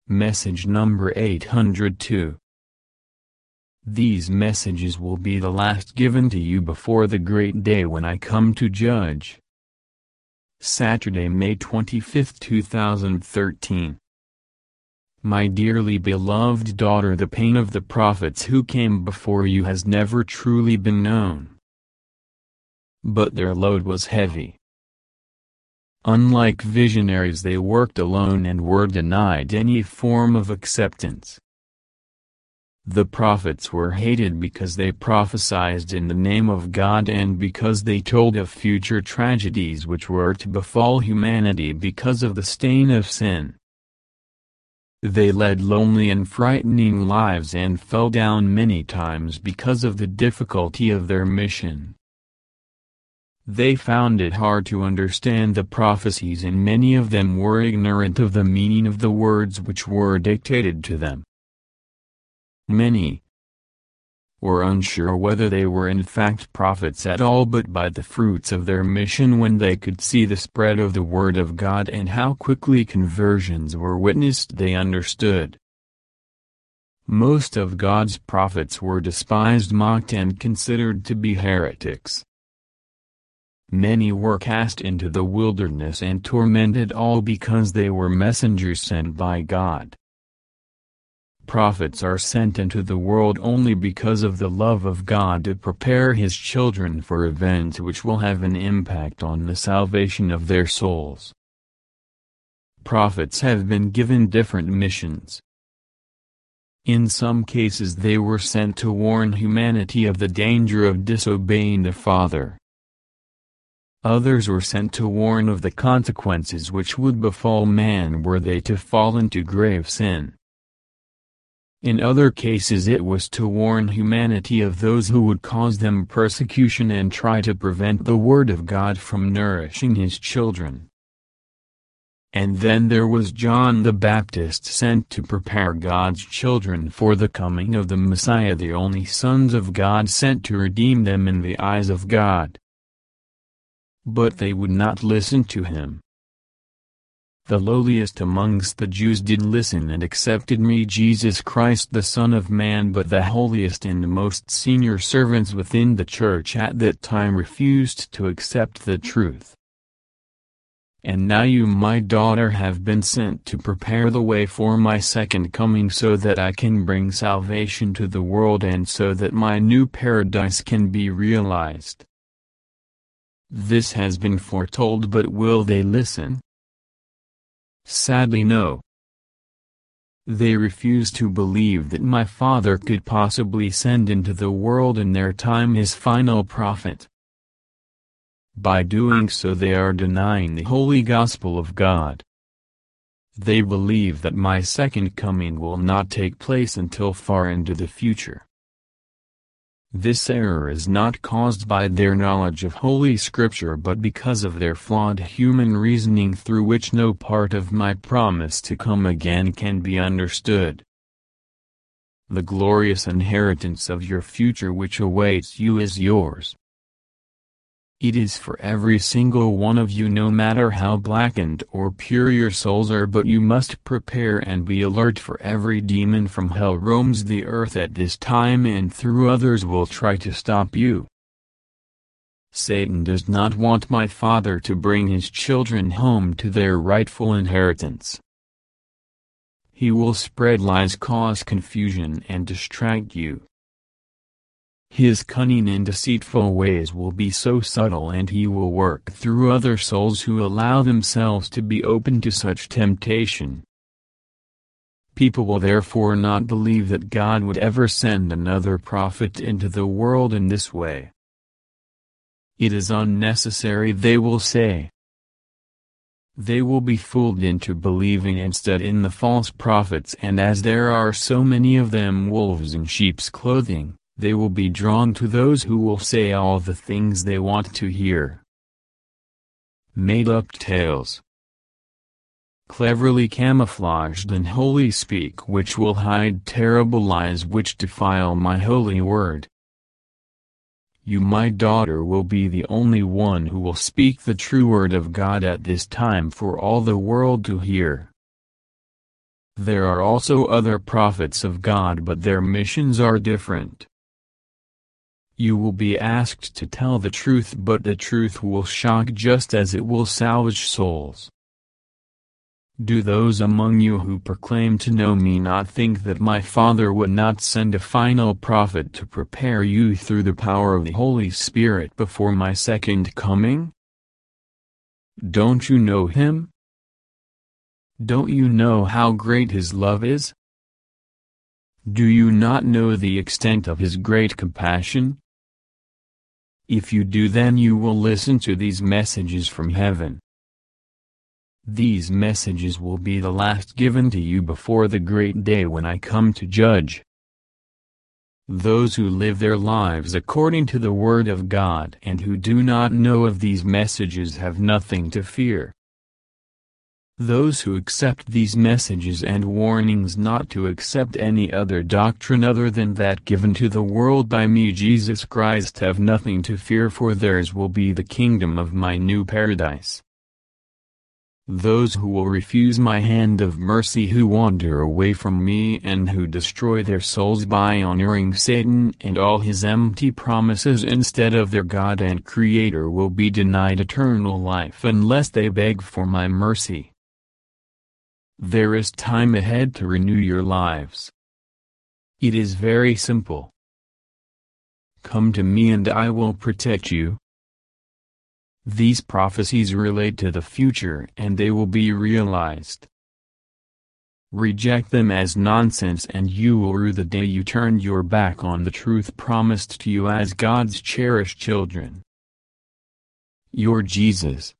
Message number 802. These messages will be the last given to you before the great day when I come to judge. Saturday, May 25, 2013. My dearly beloved daughter, the pain of the prophets who came before you has never truly been known. But their load was heavy. Unlike visionaries, they worked alone and were denied any form of acceptance. The prophets were hated because they prophesied in the name of God and because they told of future tragedies which were to befall humanity because of the stain of sin. They led lonely and frightening lives and fell down many times because of the difficulty of their mission. They found it hard to understand the prophecies, and many of them were ignorant of the meaning of the words which were dictated to them. Many were unsure whether they were in fact prophets at all, but by the fruits of their mission, when they could see the spread of the Word of God and how quickly conversions were witnessed, they understood. Most of God's prophets were despised, mocked, and considered to be heretics. Many were cast into the wilderness and tormented, all because they were messengers sent by God. Prophets are sent into the world only because of the love of God to prepare His children for events which will have an impact on the salvation of their souls. Prophets have been given different missions. In some cases they were sent to warn humanity of the danger of disobeying the Father. Others were sent to warn of the consequences which would befall man were they to fall into grave sin. In other cases it was to warn humanity of those who would cause them persecution and try to prevent the Word of God from nourishing His children. And then there was John the Baptist, sent to prepare God's children for the coming of the Messiah, the only sons of God, sent to redeem them in the eyes of God. But they would not listen to him. The lowliest amongst the Jews did listen and accepted me, Jesus Christ the Son of Man, but the holiest and most senior servants within the church at that time refused to accept the truth. And now you, my daughter, have been sent to prepare the way for my second coming, so that I can bring salvation to the world and so that my new paradise can be realized. This has been foretold, but will they listen? Sadly, no. They refuse to believe that my Father could possibly send into the world in their time His final prophet. By doing so they are denying the holy gospel of God. They believe that my second coming will not take place until far into the future. This error is not caused by their knowledge of Holy Scripture, but because of their flawed human reasoning, through which no part of my promise to come again can be understood. The glorious inheritance of your future which awaits you is yours. It is for every single one of you, no matter how blackened or pure your souls are, but you must prepare and be alert, for every demon from hell roams the earth at this time, and through others will try to stop you. Satan does not want my Father to bring his children home to their rightful inheritance. He will spread lies, cause confusion, and distract you. His cunning and deceitful ways will be so subtle, and he will work through other souls who allow themselves to be open to such temptation. People will therefore not believe that God would ever send another prophet into the world in this way. It is unnecessary, they will say. They will be fooled into believing instead in the false prophets, and as there are so many of them, wolves in sheep's clothing, they will be drawn to those who will say all the things they want to hear. Made-up tales, cleverly camouflaged in holy speak, which will hide terrible lies which defile my holy word. You, my daughter, will be the only one who will speak the true word of God at this time for all the world to hear. There are also other prophets of God, but their missions are different. You will be asked to tell the truth, but the truth will shock just as it will salvage souls. Do those among you who proclaim to know me not think that my Father would not send a final prophet to prepare you through the power of the Holy Spirit before my second coming? Don't you know him? Don't you know how great his love is? Do you not know the extent of his great compassion? If you do, then you will listen to these messages from heaven. These messages will be the last given to you before the great day when I come to judge. Those who live their lives according to the Word of God and who do not know of these messages have nothing to fear. Those who accept these messages and warnings not to accept any other doctrine other than that given to the world by me, Jesus Christ, have nothing to fear, for theirs will be the kingdom of my new paradise. Those who will refuse my hand of mercy, who wander away from me and who destroy their souls by honoring Satan and all his empty promises instead of their God and Creator, will be denied eternal life unless they beg for my mercy. There is time ahead to renew your lives. It is very simple. Come to me and I will protect you. These prophecies relate to the future and they will be realized. Reject them as nonsense and you will rue the day you turned your back on the truth promised to you as God's cherished children. Your Jesus.